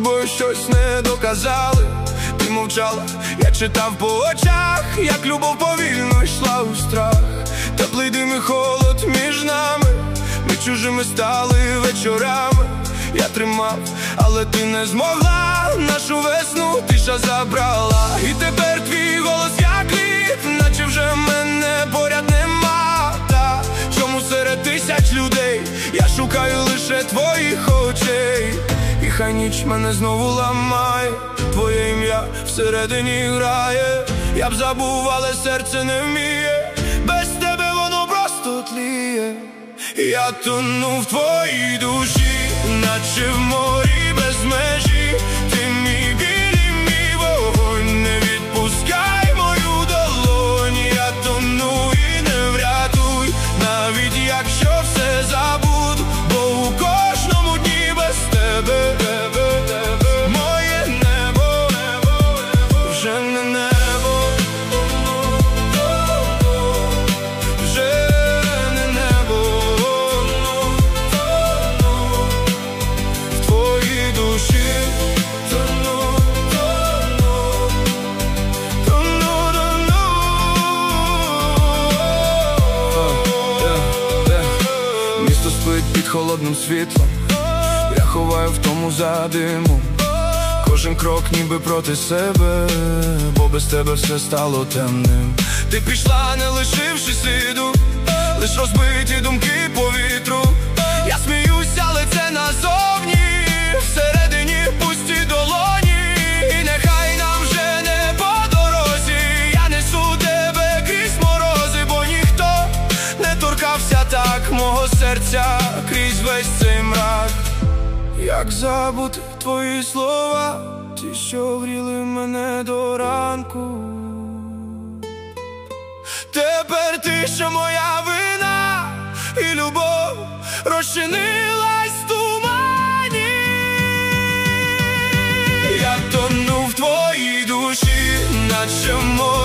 тобою щось не доказали. Ти мовчала, я читав по очах, як любов повільно йшла у страх. Теплий дим і холод між нами, ми чужими стали вечорами. Я тримав, але ти не змогла, нашу весну тиша забрала. І тепер твій голос як лід, наче вже мене поряд нема. Та чому серед тисяч людей я шукаю лише твоїх очей? І хай ніч мене знову ламає, твоє ім'я всередині грає. Я б забув, але серце не вміє, без тебе воно просто тліє. Я тону в твоїй душі, наче в морі без межі. Ти мій біль і мій вогонь, не відпускай мою долонь. Я тону і не врятуй, навіть якщо все забуду, бо у кожному дні без тебе моє небо вже не небо, вже не небо. В твоїй душі тону. Місто спить під холодним світлом, я ховаю втому за димом. Кожен крок ніби проти себе, бо без тебе все стало темним. Ти пішла, не лишивши сліду, лиш розбиті думки по вітру. Я сміюся, але це назовні, всередині пусті долоні. І нехай нам вже не по дорозі, я несу тебе крізь морози, бо ніхто не торкався так мого серця крізь весь цей мрак. Як забути твої слова, ті, що гріли мене до ранку. Тепер ти, що моя вина, і любов розчинилась в тумані. Я тону в твоїй душі, наче море.